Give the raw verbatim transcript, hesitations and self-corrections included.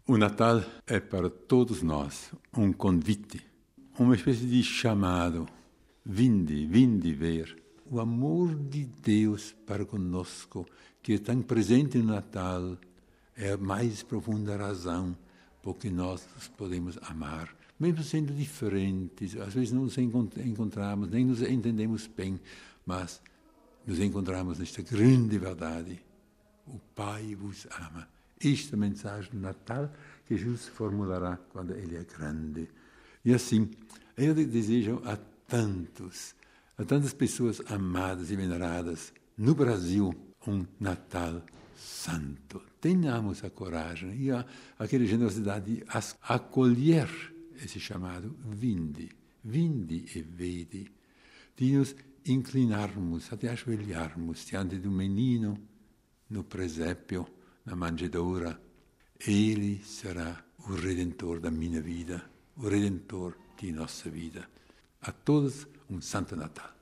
O Natal é para todos nós um convite, uma espécie de chamado. Vinde, vinde ver. O amor de Deus para conosco, que é tão presente no Natal, é a mais profunda razão por que nós nos podemos amar. Mesmo sendo diferentes, às vezes não nos encontramos, nem nos entendemos bem, mas nos encontramos nesta grande verdade. O Pai vos ama. Esta mensagem do Natal que Jesus formulará quando Ele é grande. E assim, eu desejo a tantos, a tantas pessoas amadas e veneradas no Brasil, um Natal santo. Tenhamos a coragem e a, aquela generosidade de acolher esse chamado, vinde, vinde e vede, de nos inclinarmos, até ajoelharmos diante do menino no presépio, na manjedoura. Ele será o Redentor da minha vida, o Redentor de nossa vida. A todos um Santo Natal.